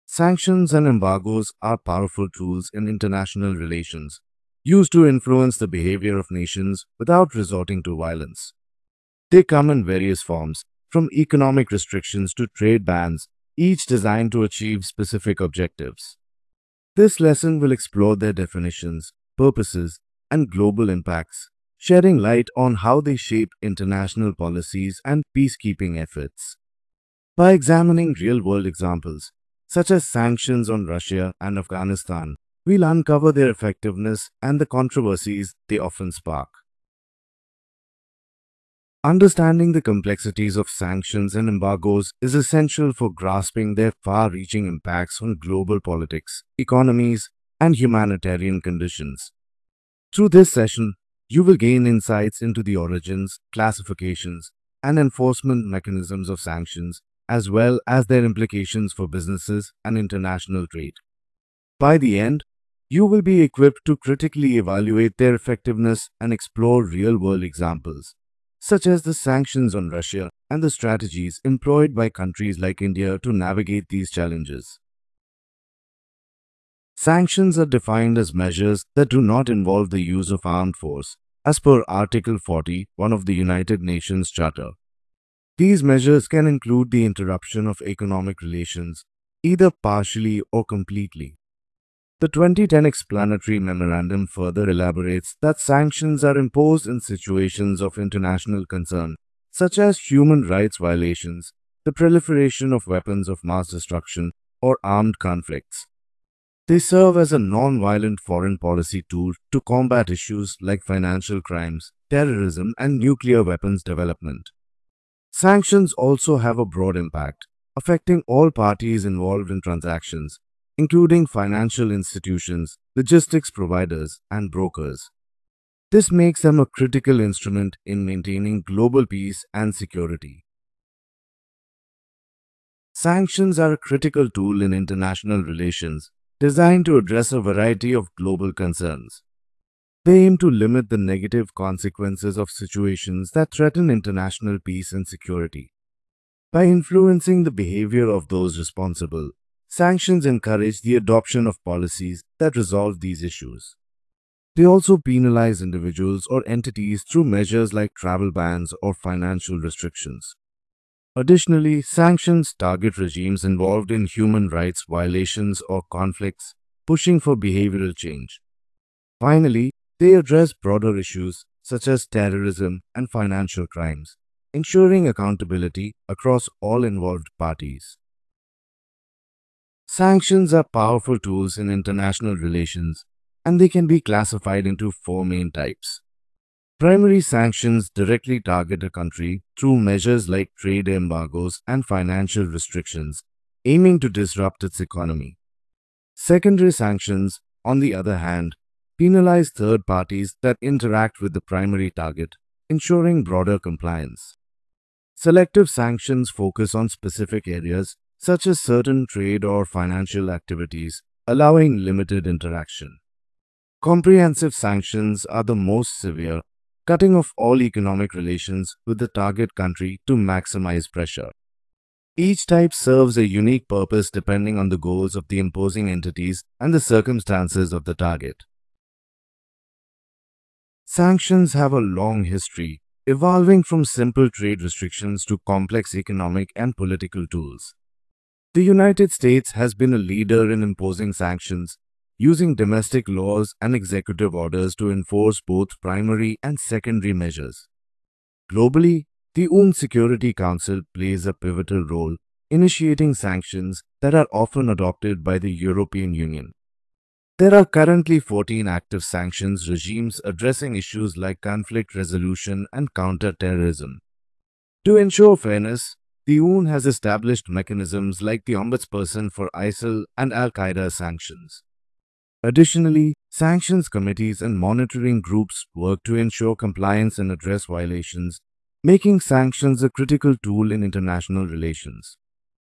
Sanctions and embargoes are powerful tools in international relations, used to influence the behavior of nations without resorting to violence. They come in various forms, from economic restrictions to trade bans, each designed to achieve specific objectives. This lesson will explore their definitions, purposes, and global impacts, shedding light on how they shape international policies and peacekeeping efforts. By examining real world examples, such as sanctions on Russia and Afghanistan, we'll uncover their effectiveness and the controversies they often spark. Understanding the complexities of sanctions and embargoes is essential for grasping their far reaching impacts on global politics, economies, and humanitarian conditions. Through this session, you will gain insights into the origins, classifications, and enforcement mechanisms of sanctions, as well as their implications for businesses and international trade. By the end, you will be equipped to critically evaluate their effectiveness and explore real world examples, such as the sanctions on Russia and the strategies employed by countries like India to navigate these challenges. Sanctions are defined as measures that do not involve the use of armed force, as per Article 40(1) of the United Nations Charter. These measures can include the interruption of economic relations, either partially or completely. The 2010 explanatory memorandum further elaborates that sanctions are imposed in situations of international concern, such as human rights violations, the proliferation of weapons of mass destruction, or armed conflicts. They serve as a non-violent foreign policy tool to combat issues like financial crimes, terrorism, and nuclear weapons development. Sanctions also have a broad impact, affecting all parties involved in transactions, including financial institutions, logistics providers, and brokers. This makes them a critical instrument in maintaining global peace and security. Sanctions are a critical tool in international relations designed to address a variety of global concerns. They aim to limit the negative consequences of situations that threaten international peace and security. By influencing the behavior of those responsible, sanctions encourage the adoption of policies that resolve these issues. They also penalize individuals or entities through measures like travel bans or financial restrictions. Additionally, sanctions target regimes involved in human rights violations or conflicts, pushing for behavioral change. Finally, they address broader issues such as terrorism and financial crimes, ensuring accountability across all involved parties. Sanctions are powerful tools in international relations, and they can be classified into four main types. Primary sanctions directly target a country through measures like trade embargoes and financial restrictions, aiming to disrupt its economy. Secondary sanctions, on the other hand, penalize third parties that interact with the primary target, ensuring broader compliance. Selective sanctions focus on specific areas, such as certain trade or financial activities, allowing limited interaction. Comprehensive sanctions are the most severe, cutting off all economic relations with the target country to maximize pressure. Each type serves a unique purpose depending on the goals of the imposing entities and the circumstances of the target. Sanctions have a long history, evolving from simple trade restrictions to complex economic and political tools. The United States has been a leader in imposing sanctions, using domestic laws and executive orders to enforce both primary and secondary measures. Globally, the UN Security Council plays a pivotal role, initiating sanctions that are often adopted by the European Union. There are currently 14 active sanctions regimes addressing issues like conflict resolution and counter-terrorism. To ensure fairness, the UN has established mechanisms like the Ombudsperson for ISIL and Al Qaeda sanctions. Additionally, sanctions committees and monitoring groups work to ensure compliance and address violations, making sanctions a critical tool in international relations.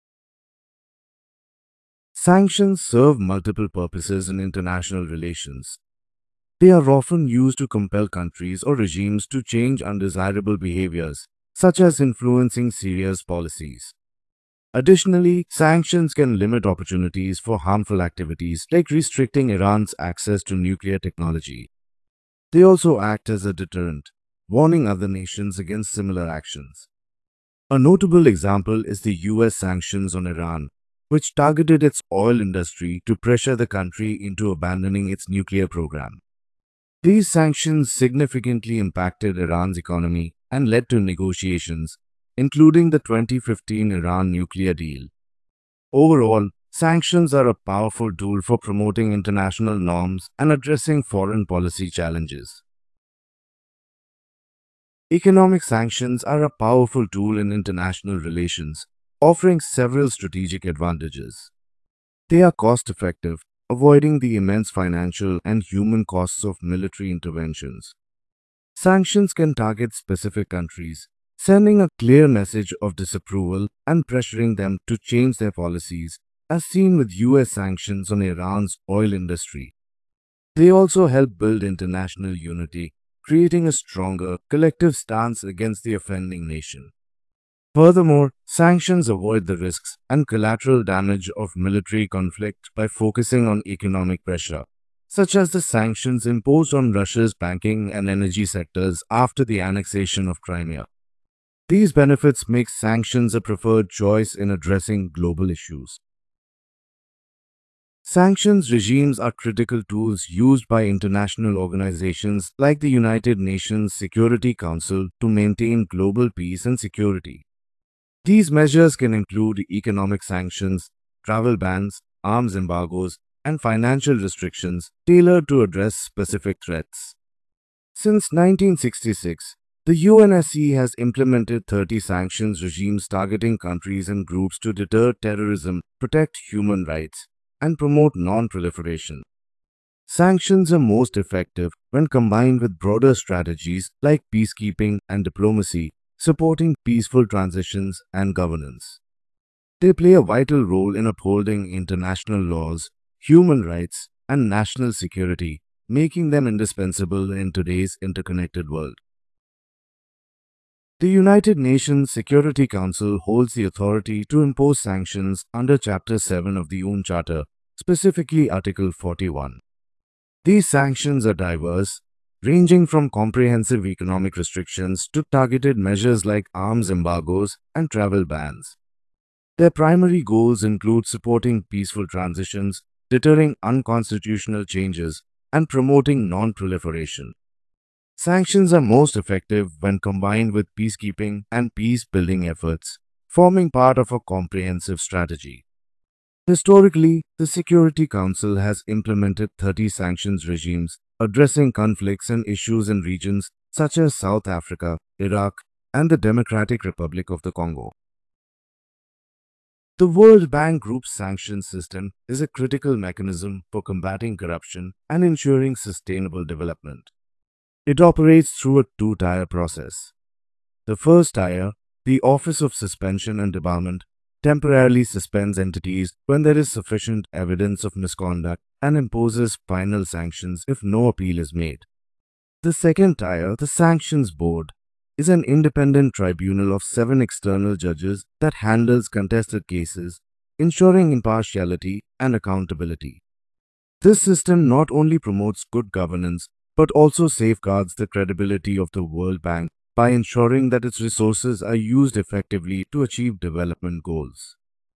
Sanctions serve multiple purposes in international relations. They are often used to compel countries or regimes to change undesirable behaviors, such as influencing Syria's policies. Additionally, sanctions can limit opportunities for harmful activities like restricting Iran's access to nuclear technology. They also act as a deterrent, warning other nations against similar actions. A notable example is the US sanctions on Iran, which targeted its oil industry to pressure the country into abandoning its nuclear program. These sanctions significantly impacted Iran's economy and led to negotiations, including the 2015 Iran nuclear deal. Overall, sanctions are a powerful tool for promoting international norms and addressing foreign policy challenges. Economic sanctions are a powerful tool in international relations, offering several strategic advantages. They are cost effective, avoiding the immense financial and human costs of military interventions. Sanctions can target specific countries, sending a clear message of disapproval and pressuring them to change their policies, as seen with US sanctions on Iran's oil industry. They also help build international unity, creating a stronger, collective stance against the offending nation. Furthermore, sanctions avoid the risks and collateral damage of military conflict by focusing on economic pressure, such as the sanctions imposed on Russia's banking and energy sectors after the annexation of Crimea. These benefits make sanctions a preferred choice in addressing global issues. Sanctions regimes are critical tools used by international organizations like the United Nations Security Council to maintain global peace and security. These measures can include economic sanctions, travel bans, arms embargoes, and financial restrictions tailored to address specific threats. Since 1966, the UNSC has implemented 30 sanctions regimes targeting countries and groups to deter terrorism, protect human rights, and promote non-proliferation. Sanctions are most effective when combined with broader strategies like peacekeeping and diplomacy, supporting peaceful transitions and governance. They play a vital role in upholding international laws, human rights, and national security, making them indispensable in today's interconnected world. The United Nations Security Council holds the authority to impose sanctions under Chapter 7 of the UN Charter, specifically Article 41. These sanctions are diverse, ranging from comprehensive economic restrictions to targeted measures like arms embargoes and travel bans. Their primary goals include supporting peaceful transitions, deterring unconstitutional changes, and promoting non-proliferation. Sanctions are most effective when combined with peacekeeping and peace-building efforts, forming part of a comprehensive strategy. Historically, the Security Council has implemented 30 sanctions regimes addressing conflicts and issues in regions such as South Africa, Iraq, and the Democratic Republic of the Congo. The World Bank Group's sanctions system is a critical mechanism for combating corruption and ensuring sustainable development. It operates through a two-tier process. The first tier, the Office of Suspension and Debarment, temporarily suspends entities when there is sufficient evidence of misconduct and imposes final sanctions if no appeal is made. The second tier, the Sanctions Board, is an independent tribunal of 7 external judges that handles contested cases, ensuring impartiality and accountability. This system not only promotes good governance but also safeguards the credibility of the World Bank by ensuring that its resources are used effectively to achieve development goals.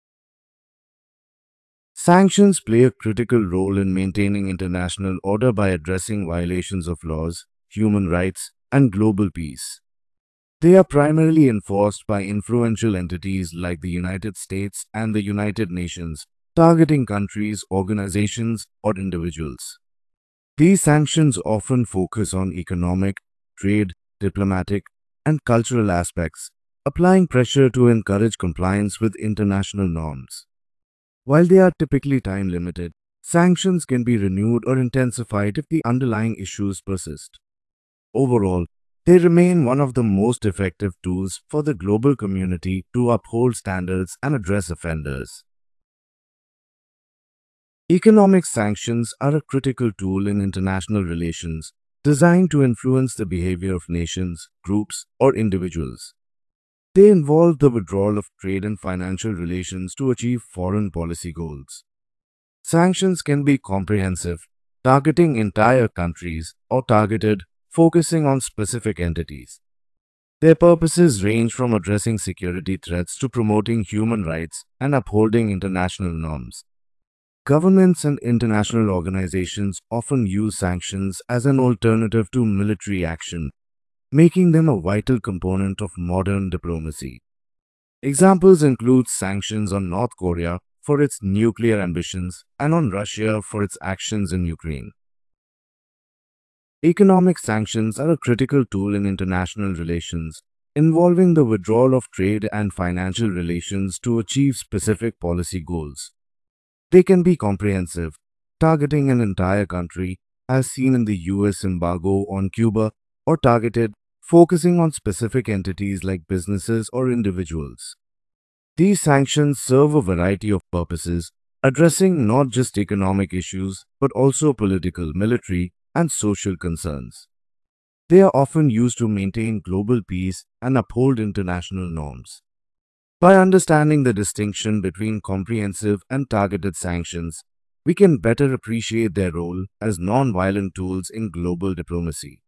Sanctions play a critical role in maintaining international order by addressing violations of laws, human rights, and global peace. They are primarily enforced by influential entities like the United States and the United Nations, targeting countries, organizations, or individuals. These sanctions often focus on economic, trade, diplomatic, and cultural aspects, applying pressure to encourage compliance with international norms. While they are typically time-limited, sanctions can be renewed or intensified if the underlying issues persist. Overall, they remain one of the most effective tools for the global community to uphold standards and address offenders. Economic sanctions are a critical tool in international relations designed to influence the behavior of nations, groups, or individuals. They involve the withdrawal of trade and financial relations to achieve foreign policy goals. Sanctions can be comprehensive, targeting entire countries, or targeted, focusing on specific entities. Their purposes range from addressing security threats to promoting human rights and upholding international norms. Governments and international organizations often use sanctions as an alternative to military action, making them a vital component of modern diplomacy. Examples include sanctions on North Korea for its nuclear ambitions and on Russia for its actions in Ukraine. Economic sanctions are a critical tool in international relations, involving the withdrawal of trade and financial relations to achieve specific policy goals. They can be comprehensive, targeting an entire country, as seen in the US embargo on Cuba, or targeted, focusing on specific entities like businesses or individuals. These sanctions serve a variety of purposes, addressing not just economic issues but also political, military, and social concerns. They are often used to maintain global peace and uphold international norms. By understanding the distinction between comprehensive and targeted sanctions, we can better appreciate their role as non-violent tools in global diplomacy.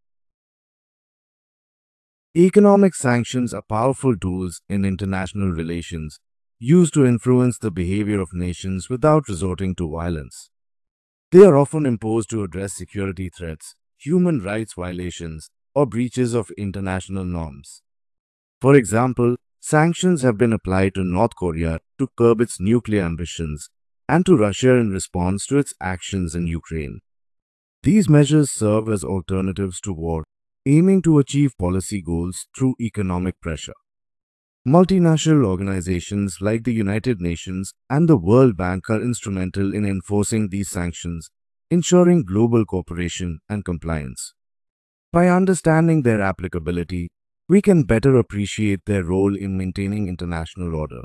Economic sanctions are powerful tools in international relations, used to influence the behavior of nations without resorting to violence. They are often imposed to address security threats, human rights violations, or breaches of international norms. For example, sanctions have been applied to North Korea to curb its nuclear ambitions and to Russia in response to its actions in Ukraine. These measures serve as alternatives to war, aiming to achieve policy goals through economic pressure. Multinational organizations like the United Nations and the World Bank are instrumental in enforcing these sanctions, ensuring global cooperation and compliance. By understanding their applicability, we can better appreciate their role in maintaining international order.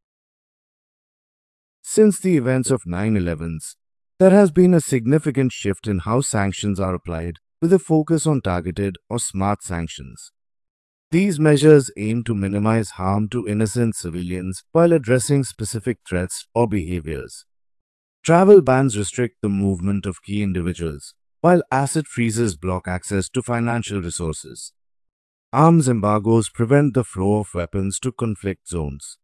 Since the events of 9/11, there has been a significant shift in how sanctions are applied, with a focus on targeted or smart sanctions. These measures aim to minimize harm to innocent civilians while addressing specific threats or behaviors. Travel bans restrict the movement of key individuals, while asset freezes block access to financial resources. Arms embargoes prevent the flow of weapons to conflict zones.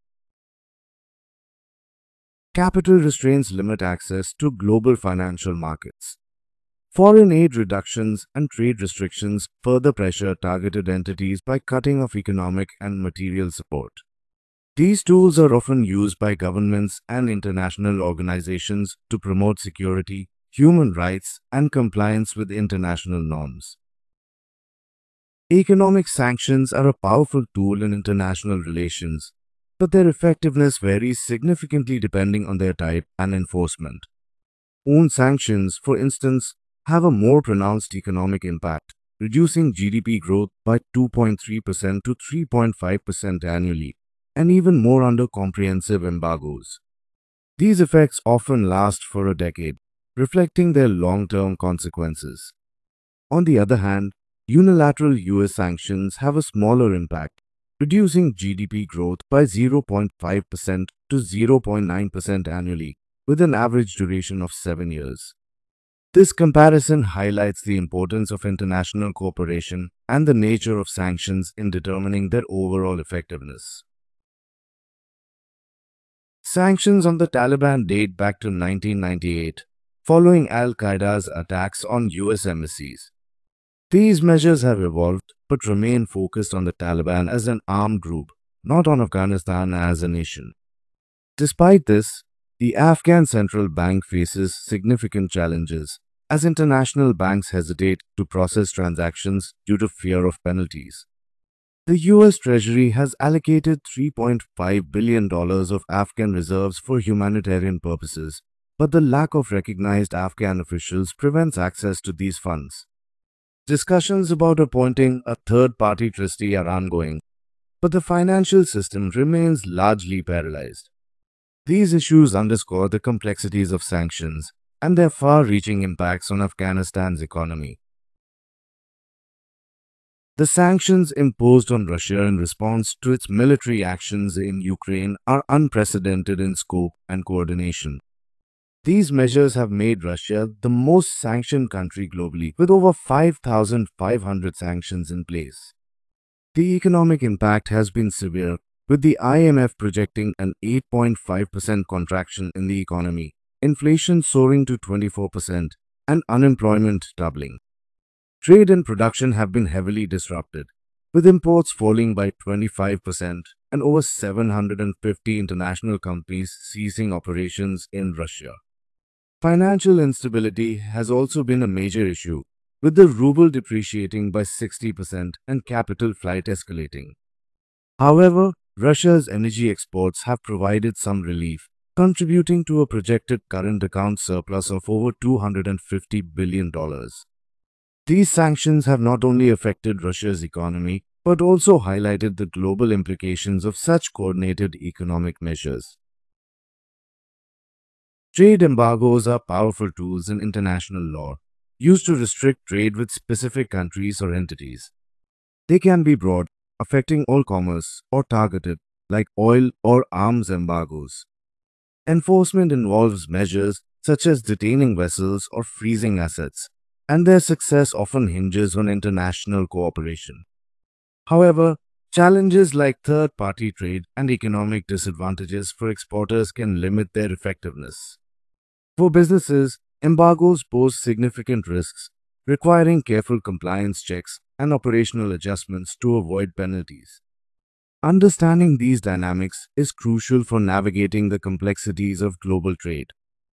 Capital restraints limit access to global financial markets. Foreign aid reductions and trade restrictions further pressure targeted entities by cutting off economic and material support. These tools are often used by governments and international organizations to promote security, human rights, and compliance with international norms. Economic sanctions are a powerful tool in international relations, but their effectiveness varies significantly depending on their type and enforcement. Own sanctions, for instance, have a more pronounced economic impact, reducing GDP growth by 2.3% to 3.5% annually, and even more under comprehensive embargoes. These effects often last for a decade, reflecting their long-term consequences. On the other hand, unilateral US sanctions have a smaller impact, reducing GDP growth by 0.5% to 0.9% annually, with an average duration of 7 years. This comparison highlights the importance of international cooperation and the nature of sanctions in determining their overall effectiveness. Sanctions on the Taliban date back to 1998, following al-Qaeda's attacks on US embassies. These measures have evolved but remain focused on the Taliban as an armed group, not on Afghanistan as a nation. Despite this, the Afghan central bank faces significant challenges as international banks hesitate to process transactions due to fear of penalties. The US Treasury has allocated $3.5 billion of Afghan reserves for humanitarian purposes, but the lack of recognized Afghan officials prevents access to these funds. Discussions about appointing a third-party trustee are ongoing, but the financial system remains largely paralyzed. These issues underscore the complexities of sanctions and their far-reaching impacts on Afghanistan's economy. The sanctions imposed on Russia in response to its military actions in Ukraine are unprecedented in scope and coordination. These measures have made Russia the most sanctioned country globally, with over 5,500 sanctions in place. The economic impact has been severe, with the IMF projecting an 8.5% contraction in the economy, inflation soaring to 24%, and unemployment doubling. Trade and production have been heavily disrupted, with imports falling by 25% and over 750 international companies ceasing operations in Russia. Financial instability has also been a major issue, with the ruble depreciating by 60% and capital flight escalating. However, Russia's energy exports have provided some relief, contributing to a projected current account surplus of over $250 billion. These sanctions have not only affected Russia's economy, but also highlighted the global implications of such coordinated economic measures. Trade embargoes are powerful tools in international law, used to restrict trade with specific countries or entities. They can be broad, affecting all commerce, or targeted, like oil or arms embargoes. Enforcement involves measures such as detaining vessels or freezing assets, and their success often hinges on international cooperation. However, challenges like third-party trade and economic disadvantages for exporters can limit their effectiveness. For businesses, embargoes pose significant risks, requiring careful compliance checks and operational adjustments to avoid penalties. Understanding these dynamics is crucial for navigating the complexities of global trade.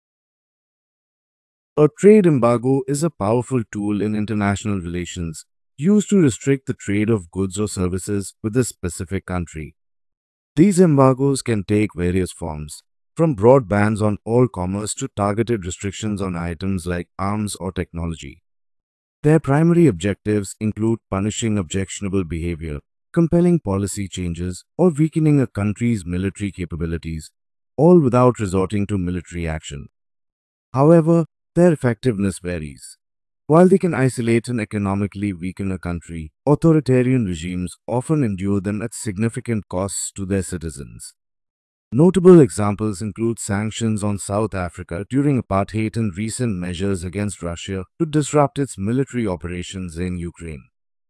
A trade embargo is a powerful tool in international relations used to restrict the trade of goods or services with a specific country. These embargoes can take various forms, from broad bans on all commerce to targeted restrictions on items like arms or technology. Their primary objectives include punishing objectionable behavior, compelling policy changes, or weakening a country's military capabilities, all without resorting to military action. However, their effectiveness varies. While they can isolate and economically weaken a country, authoritarian regimes often endure them at significant costs to their citizens. Notable examples include sanctions on South Africa during apartheid and recent measures against Russia to disrupt its military operations in Ukraine.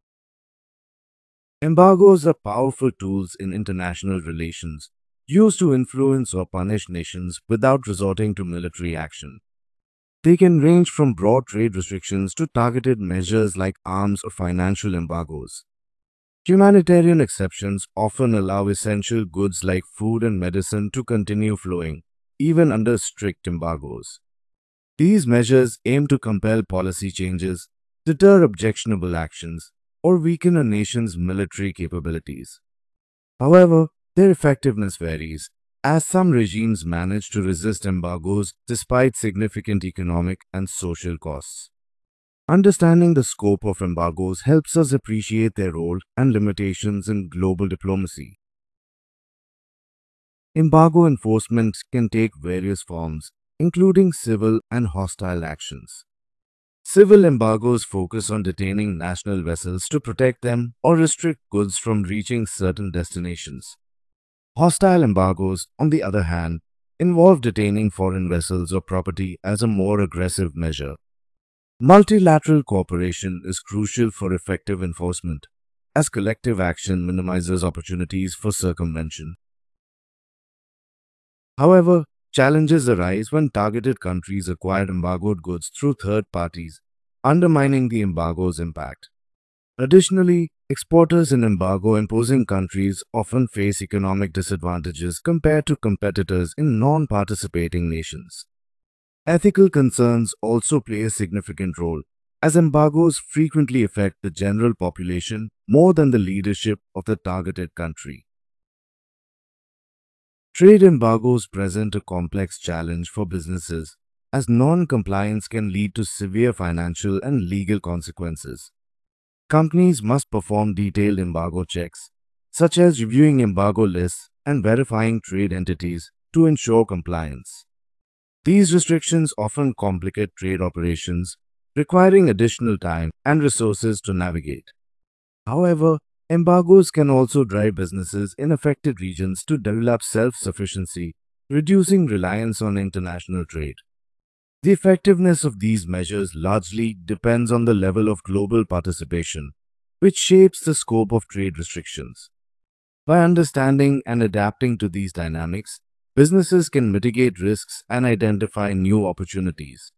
Embargoes are powerful tools in international relations, used to influence or punish nations without resorting to military action. They can range from broad trade restrictions to targeted measures like arms or financial embargoes. Humanitarian exceptions often allow essential goods like food and medicine to continue flowing, even under strict embargoes. These measures aim to compel policy changes, deter objectionable actions, or weaken a nation's military capabilities. However, their effectiveness varies, as some regimes manage to resist embargoes despite significant economic and social costs. Understanding the scope of embargoes helps us appreciate their role and limitations in global diplomacy. Embargo enforcement can take various forms, including civil and hostile actions. Civil embargoes focus on detaining national vessels to protect them or restrict goods from reaching certain destinations. Hostile embargoes, on the other hand, involve detaining foreign vessels or property as a more aggressive measure. Multilateral cooperation is crucial for effective enforcement, as collective action minimizes opportunities for circumvention. However, challenges arise when targeted countries acquire embargoed goods through third parties, undermining the embargo's impact. Additionally, exporters in embargo-imposing countries often face economic disadvantages compared to competitors in non-participating nations. Ethical concerns also play a significant role, as embargoes frequently affect the general population more than the leadership of the targeted country. Trade embargoes present a complex challenge for businesses, as non-compliance can lead to severe financial and legal consequences. Companies must perform detailed embargo checks, such as reviewing embargo lists and verifying trade entities to ensure compliance. These restrictions often complicate trade operations, requiring additional time and resources to navigate. However, embargoes can also drive businesses in affected regions to develop self-sufficiency, reducing reliance on international trade. The effectiveness of these measures largely depends on the level of global participation, which shapes the scope of trade restrictions. By understanding and adapting to these dynamics, businesses can mitigate risks and identify new opportunities.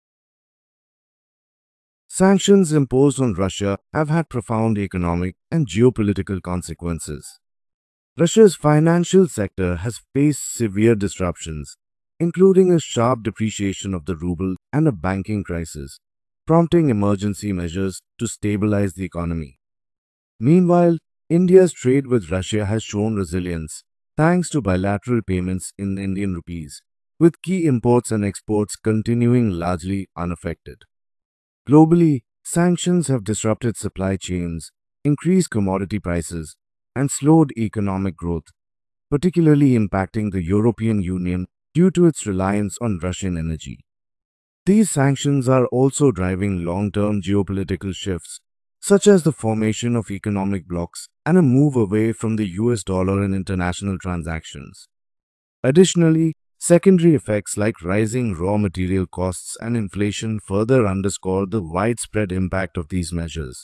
Sanctions imposed on Russia have had profound economic and geopolitical consequences. Russia's financial sector has faced severe disruptions, including a sharp depreciation of the ruble and a banking crisis, prompting emergency measures to stabilize the economy. Meanwhile, India's trade with Russia has shown resilience thanks to bilateral payments in Indian rupees, with key imports and exports continuing largely unaffected. Globally, sanctions have disrupted supply chains, increased commodity prices, and slowed economic growth, particularly impacting the European Union due to its reliance on Russian energy. These sanctions are also driving long-term geopolitical shifts, such as the formation of economic blocs and a move away from the US dollar in international transactions. Additionally, secondary effects like rising raw material costs and inflation further underscore the widespread impact of these measures.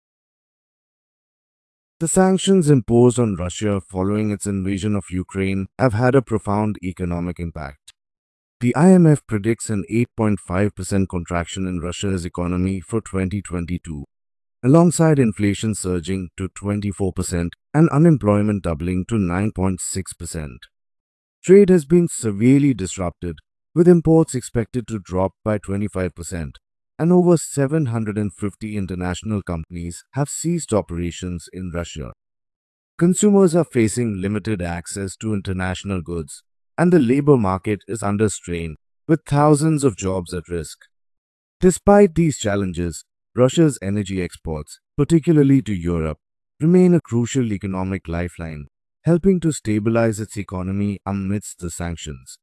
The sanctions imposed on Russia following its invasion of Ukraine have had a profound economic impact. The IMF predicts an 8.5% contraction in Russia's economy for 2022, alongside inflation surging to 24% and unemployment doubling to 9.6%. Trade has been severely disrupted, with imports expected to drop by 25%, and over 750 international companies have ceased operations in Russia. Consumers are facing limited access to international goods, and the labor market is under strain, with thousands of jobs at risk. Despite these challenges, Russia's energy exports, particularly to Europe, remain a crucial economic lifeline, helping to stabilize its economy amidst the sanctions.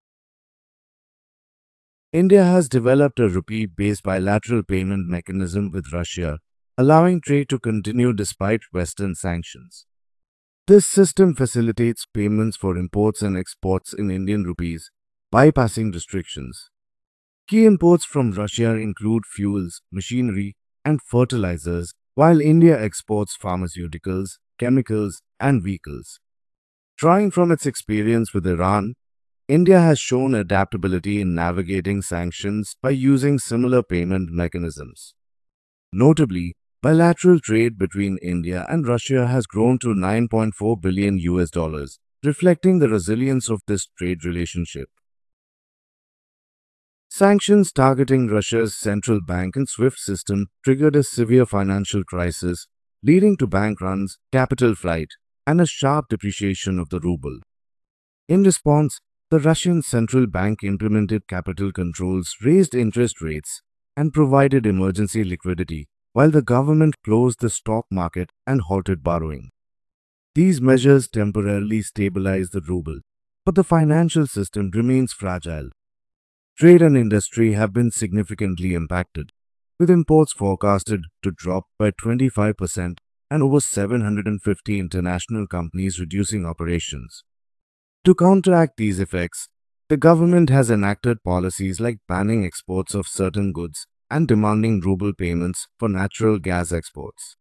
India has developed a rupee-based bilateral payment mechanism with Russia, allowing trade to continue despite Western sanctions. This system facilitates payments for imports and exports in Indian rupees, bypassing restrictions. Key imports from Russia include fuels, machinery, and fertilizers, while India exports pharmaceuticals, chemicals, and vehicles. Drawing from its experience with Iran, India has shown adaptability in navigating sanctions by using similar payment mechanisms. Notably, bilateral trade between India and Russia has grown to 9.4 billion US dollars, reflecting the resilience of this trade relationship. Sanctions targeting Russia's central bank and SWIFT system triggered a severe financial crisis, leading to bank runs, capital flight, and a sharp depreciation of the ruble. In response, the Russian central bank implemented capital controls, raised interest rates, and provided emergency liquidity, while the government closed the stock market and halted borrowing. These measures temporarily stabilized the ruble, but the financial system remains fragile. Trade and industry have been significantly impacted, with imports forecasted to drop by 25% and over 750 international companies reducing operations. To counteract these effects, the government has enacted policies like banning exports of certain goods and demanding ruble payments for natural gas exports.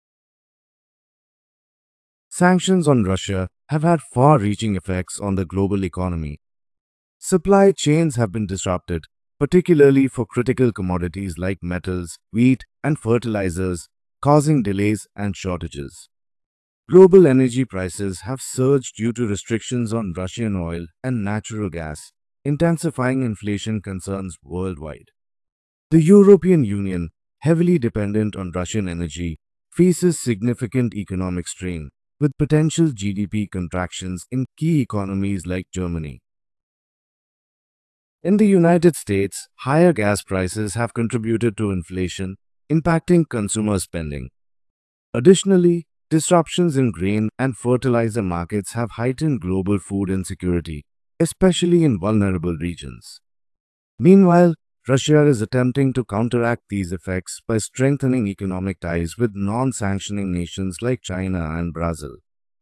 Sanctions on Russia have had far-reaching effects on the global economy. Supply chains have been disrupted, particularly for critical commodities like metals, wheat, and fertilizers, causing delays and shortages. Global energy prices have surged due to restrictions on Russian oil and natural gas, intensifying inflation concerns worldwide. The European Union, heavily dependent on Russian energy, faces significant economic strain, with potential GDP contractions in key economies like Germany. In the United States, higher gas prices have contributed to inflation, impacting consumer spending. Additionally, disruptions in grain and fertilizer markets have heightened global food insecurity, especially in vulnerable regions. Meanwhile, Russia is attempting to counteract these effects by strengthening economic ties with non-sanctioning nations like China and Brazil.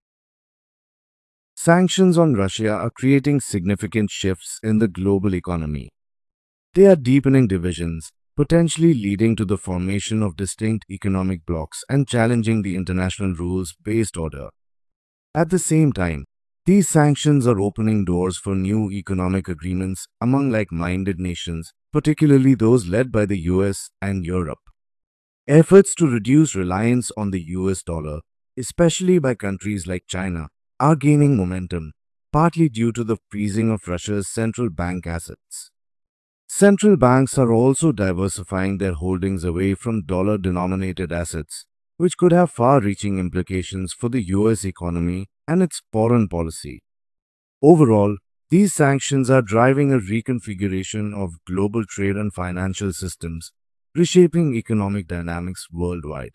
Sanctions on Russia are creating significant shifts in the global economy. They are deepening divisions, potentially leading to the formation of distinct economic blocs and challenging the international rules-based order. At the same time, these sanctions are opening doors for new economic agreements among like-minded nations, particularly those led by the US and Europe. Efforts to reduce reliance on the US dollar, especially by countries like China, are gaining momentum, partly due to the freezing of Russia's central bank assets. Central banks are also diversifying their holdings away from dollar-denominated assets, which could have far-reaching implications for the US economy and its foreign policy. Overall, these sanctions are driving a reconfiguration of global trade and financial systems, reshaping economic dynamics worldwide.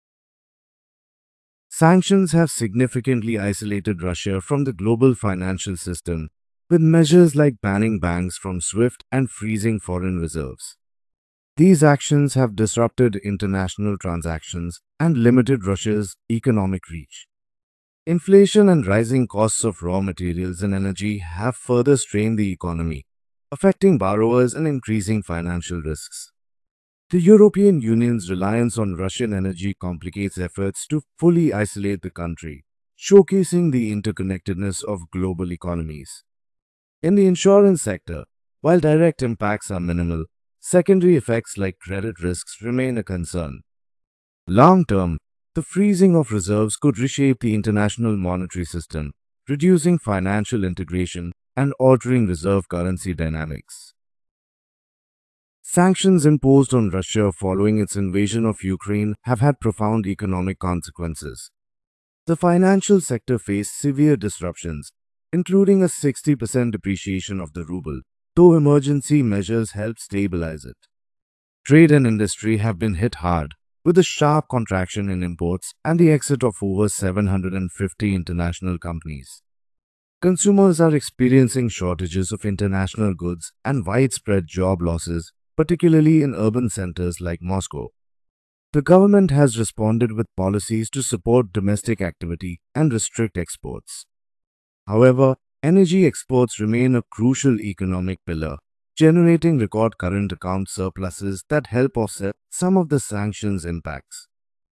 Sanctions have significantly isolated Russia from the global financial system, with measures like banning banks from SWIFT and freezing foreign reserves. These actions have disrupted international transactions and limited Russia's economic reach. Inflation and rising costs of raw materials and energy have further strained the economy, affecting borrowers and increasing financial risks. The European Union's reliance on Russian energy complicates efforts to fully isolate the country, showcasing the interconnectedness of global economies. In the insurance sector, while direct impacts are minimal, secondary effects like credit risks remain a concern. Long term, the freezing of reserves could reshape the international monetary system, reducing financial integration and altering reserve currency dynamics. Sanctions imposed on Russia following its invasion of Ukraine have had profound economic consequences. The financial sector faced severe disruptions, including a 60% depreciation of the ruble, though emergency measures helped stabilize it. Trade and industry have been hit hard, with a sharp contraction in imports and the exit of over 750 international companies. Consumers are experiencing shortages of international goods and widespread job losses, particularly in urban centers like Moscow. The government has responded with policies to support domestic activity and restrict exports. However, energy exports remain a crucial economic pillar, generating record current account surpluses that help offset some of the sanctions' impacts.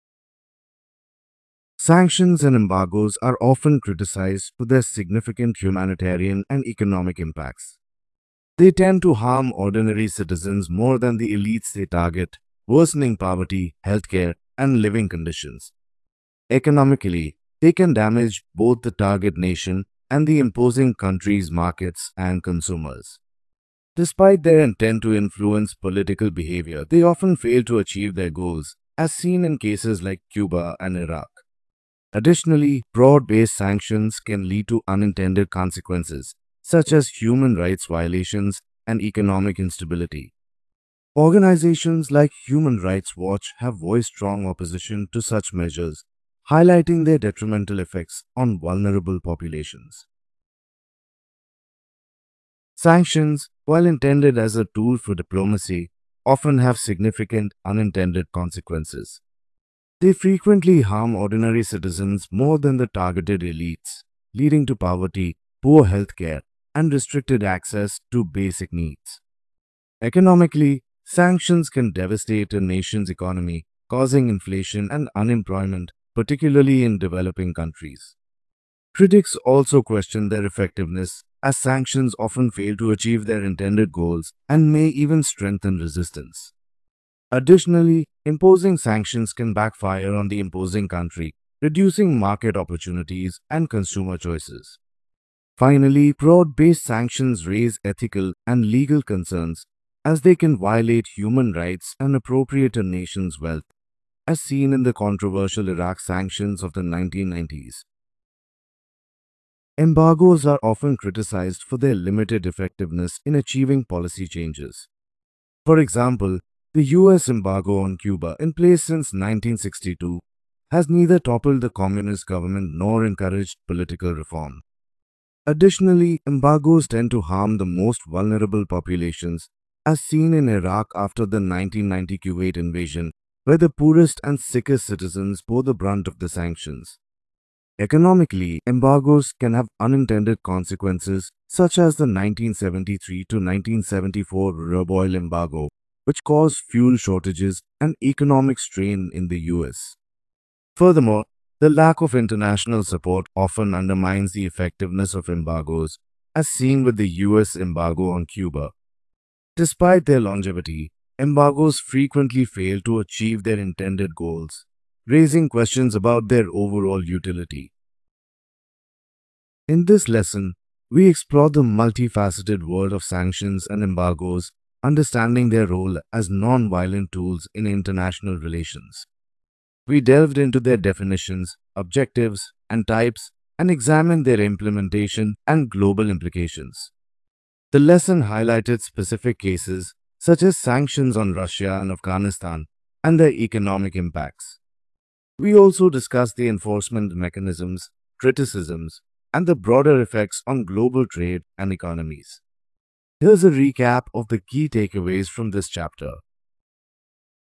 Sanctions and embargoes are often criticized for their significant humanitarian and economic impacts. They tend to harm ordinary citizens more than the elites they target, worsening poverty, healthcare, and living conditions. Economically, they can damage both the target nation and the imposing country's markets and consumers. Despite their intent to influence political behavior, they often fail to achieve their goals, as seen in cases like Cuba and Iraq. Additionally, broad-based sanctions can lead to unintended consequences, such as human rights violations and economic instability. Organizations like Human Rights Watch have voiced strong opposition to such measures, highlighting their detrimental effects on vulnerable populations. Sanctions, while intended as a tool for diplomacy, often have significant unintended consequences. They frequently harm ordinary citizens more than the targeted elites, leading to poverty, poor healthcare, and restricted access to basic needs. Economically, sanctions can devastate a nation's economy, causing inflation and unemployment, particularly in developing countries. Critics also question their effectiveness, as sanctions often fail to achieve their intended goals and may even strengthen resistance. Additionally, imposing sanctions can backfire on the imposing country, reducing market opportunities and consumer choices. Finally, broad-based sanctions raise ethical and legal concerns as they can violate human rights and appropriate a nation's wealth, as seen in the controversial Iraq sanctions of the 1990s. Embargoes are often criticized for their limited effectiveness in achieving policy changes. For example, the US embargo on Cuba, in place since 1962, has neither toppled the communist government nor encouraged political reform. Additionally, embargoes tend to harm the most vulnerable populations, as seen in Iraq after the 1990 Kuwait invasion, where the poorest and sickest citizens bore the brunt of the sanctions. Economically, embargoes can have unintended consequences, such as the 1973 to 1974 Arab oil embargo, which caused fuel shortages and economic strain in the US. Furthermore, the lack of international support often undermines the effectiveness of embargoes, as seen with the US embargo on Cuba. Despite their longevity, embargoes frequently fail to achieve their intended goals, raising questions about their overall utility. In this lesson, we explore the multifaceted world of sanctions and embargoes, understanding their role as non-violent tools in international relations. We delved into their definitions, objectives, and types, and examined their implementation and global implications. The lesson highlighted specific cases such as sanctions on Russia and Afghanistan and their economic impacts. We also discussed the enforcement mechanisms, criticisms, and the broader effects on global trade and economies. Here's a recap of the key takeaways from this chapter.